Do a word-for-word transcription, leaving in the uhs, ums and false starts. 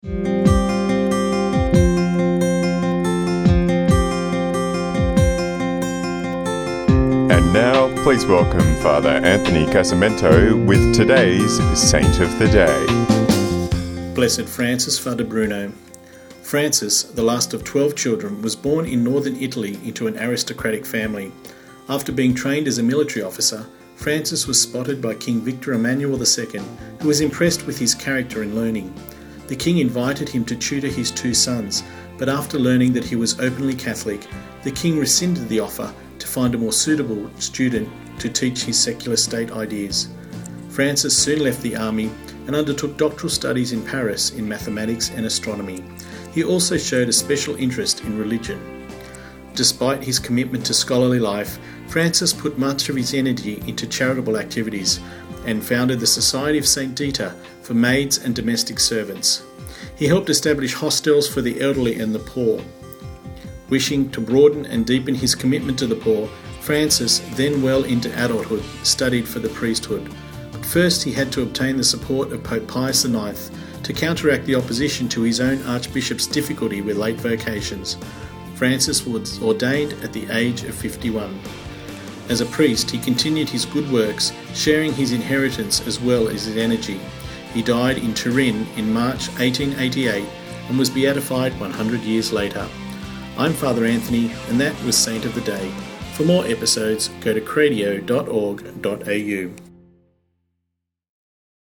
And now, please welcome Father Anthony Casamento with today's Saint of the Day. Blessed Francis, Father Bruno. Francis, the last of twelve children, was born in northern Italy into an aristocratic family. After being trained as a military officer, Francis was spotted by King Victor Emmanuel the Second, who was impressed with his character and learning. The king invited him to tutor his two sons, but after learning that he was openly Catholic, the king rescinded the offer to find a more suitable student to teach his secular state ideas. Francis soon left the army and undertook doctoral studies in Paris in mathematics and astronomy. He also showed a special interest in religion. Despite his commitment to scholarly life, Francis put much of his energy into charitable activities and founded the Society of Saint Dita for maids and domestic servants. He helped establish hostels for the elderly and the poor. Wishing to broaden and deepen his commitment to the poor, Francis, then well into adulthood, studied for the priesthood. But first he had to obtain the support of Pope Pius the Ninth to counteract the opposition to his own archbishop's difficulty with late vocations. Francis was ordained at the age of fifty-one. As a priest, he continued his good works, sharing his inheritance as well as his energy. He died in Turin in March eighteen eighty-eight and was beatified one hundred years later. I'm Father Anthony, and that was Saint of the Day. For more episodes, go to cradio dot org dot a u.